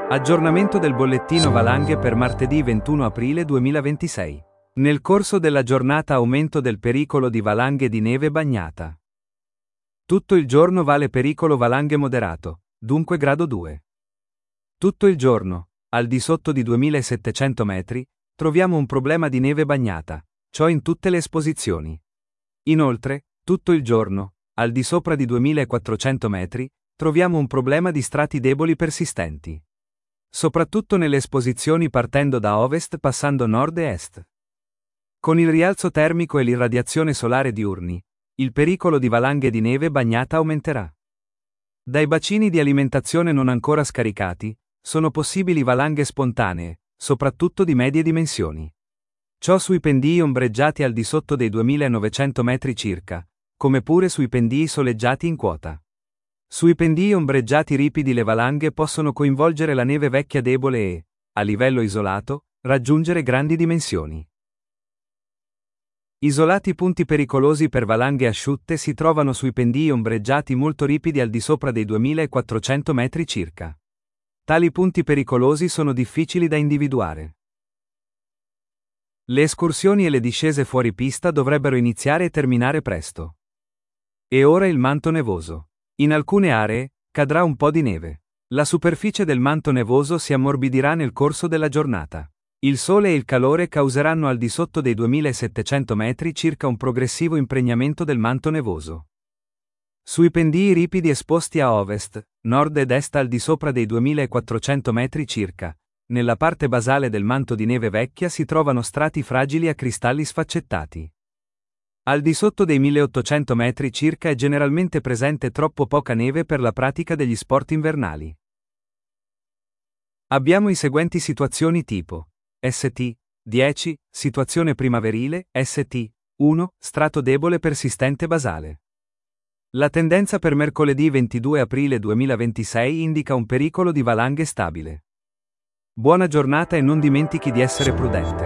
Aggiornamento del bollettino valanghe per martedì 21 aprile 2026. Nel corso della giornata aumento del pericolo di valanghe di neve bagnata. Tutto il giorno vale pericolo valanghe moderato, dunque grado 2. Tutto il giorno, al di sotto di 2700 metri, troviamo un problema di neve bagnata, ciò in tutte le esposizioni. Inoltre, tutto il giorno, al di sopra di 2400 metri, troviamo un problema di strati deboli persistenti. Soprattutto nelle esposizioni partendo da ovest passando nord e est. Con il rialzo termico e l'irradiazione solare diurni, il pericolo di valanghe di neve bagnata aumenterà. Dai bacini di alimentazione non ancora scaricati, sono possibili valanghe spontanee, soprattutto di medie dimensioni. Ciò sui pendii ombreggiati al di sotto dei 2900 metri circa, come pure sui pendii soleggiati in quota. Sui pendii ombreggiati ripidi le valanghe possono coinvolgere la neve vecchia debole e, a livello isolato, raggiungere grandi dimensioni. Isolati punti pericolosi per valanghe asciutte si trovano sui pendii ombreggiati molto ripidi al di sopra dei 2400 metri circa. Tali punti pericolosi sono difficili da individuare. Le escursioni e le discese fuori pista dovrebbero iniziare e terminare presto. E ora il manto nevoso. In alcune aree, cadrà un po' di neve. La superficie del manto nevoso si ammorbidirà nel corso della giornata. Il sole e il calore causeranno al di sotto dei 2700 metri circa un progressivo impregnamento del manto nevoso. Sui pendii ripidi esposti a ovest, nord ed est al di sopra dei 2400 metri circa, nella parte basale del manto di neve vecchia si trovano strati fragili a cristalli sfaccettati. Al di sotto dei 1800 metri circa è generalmente presente troppo poca neve per la pratica degli sport invernali. Abbiamo i seguenti situazioni tipo: St. 10, situazione primaverile, St. 1, strato debole persistente basale. La tendenza per mercoledì 22 aprile 2026 indica un pericolo di valanghe stabile. Buona giornata e non dimentichi di essere prudente.